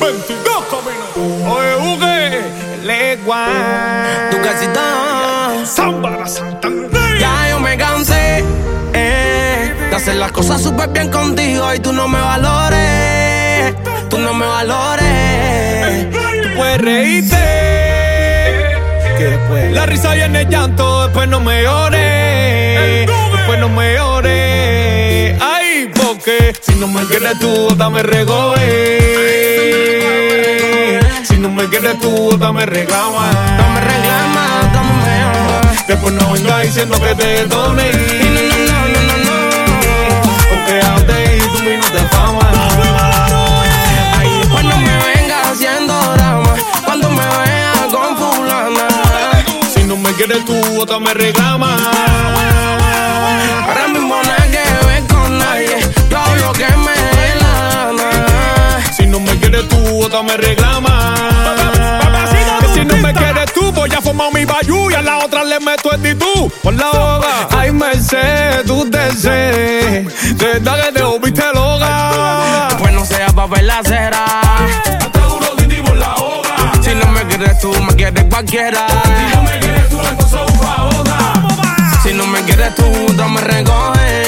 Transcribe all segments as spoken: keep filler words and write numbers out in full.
veintidós caminos. Oye, Uge, legua. Tu casita. Samba la Santander. Ya yo me cansé eh, de hacer las cosas súper bien contigo y tú no me valores. Tú no me valores. Tú puedes reírte, que después la risa viene el llanto, después no me llores. Después no me llores. Ay, porque si no me quieres tú, dame regoe. Si no me quieres tú, dame reclama. Dame reclama, dame. Después no vengas diciendo que te doné. No, no, no, no, no. Porque antes y tu minuto de fama. Ay, después no me vengas haciendo drama cuando me veas con fulana. Si no me quieres tú, otra me reclama. Ahora mismo no hay que ver con nadie, yo hago lo que me dé la gana. Si no me quieres tú, otra me reclama. Que si no me quieres tú, voy a formar mi bayú y a la otra le meto actitud por la boca. Ay, Mercedes, tú te sé, de verdad que te volviste loca. Después no sea papel la cera. Te duro Titi por la boca. Si no me quieres tú, me quieres cualquiera. Si no me quieres tú, entonces busca otra. Si no me quieres tú, dame recoge.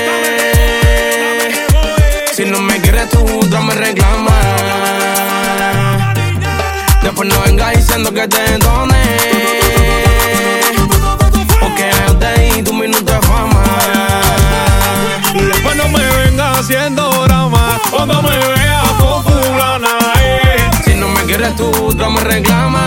Si no me quieres tú, dame reclama. Después no vengas diciendo que te doné, porque yo te di tu minuto de fama. Y después no me vengas haciendo drama cuando me veas con fulana. eh. Si no me quieres tú, dame reclama.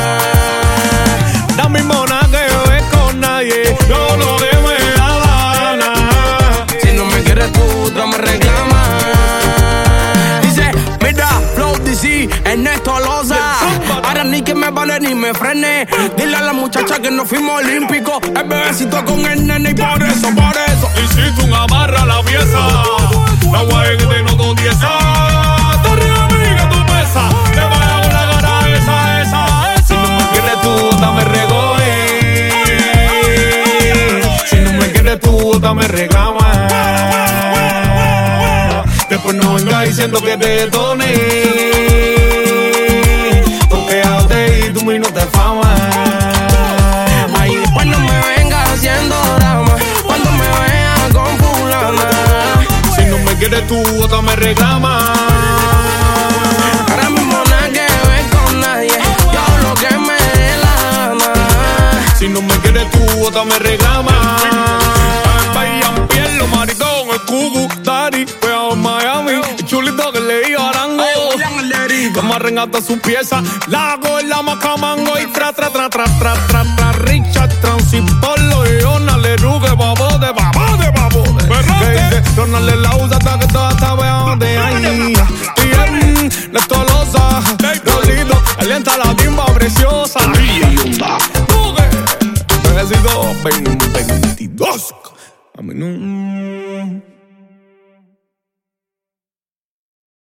La misma nada que ves con nadie, yo lo que me da la gana. Si no me quieres tú, dame reclama. Dice, mira, Flow D C, Ernesto Loza. Ahora ni que me vale ni me frene. Dile a la muchacha que nos fuimos olímpicos. El bebecito con el nene y por eso, por eso. Y si tú amarras la pieza, la guay que te noto dieza. Te arriba a mí que tú pesas, te vaya con la cara esa, esa, esa. Si no me quieres tú, dame recoge. Si no me quieres tú, dame reclama. Después no vengas diciendo que te doné, porque ya te di tu minuto de fama. Ay, después no me vengas haciendo drama cuando me veas con fulana. Si no me quieres tú, otra me reclama. Ahora mismo nada que ver con nadie, yo hago lo que me dé la gana. Si no me quieres tú, otra me reclama. Vayan piel, los maricón, el cucu, Dari, fue a Miami, el chulito que le diga arango. Que amarren hasta su pieza, la hago en la macamango y tra, tra, tra, tra, tra, tra, tra, Richard, Transipolo y Ronald Ruge, babo de babo de babo de. Que dice, Ronald la usa hasta que toda esta vea de ahí. Bien, Néstor Loza, Rolito, alienta la timba preciosa. Necesito veintidós. A mí no.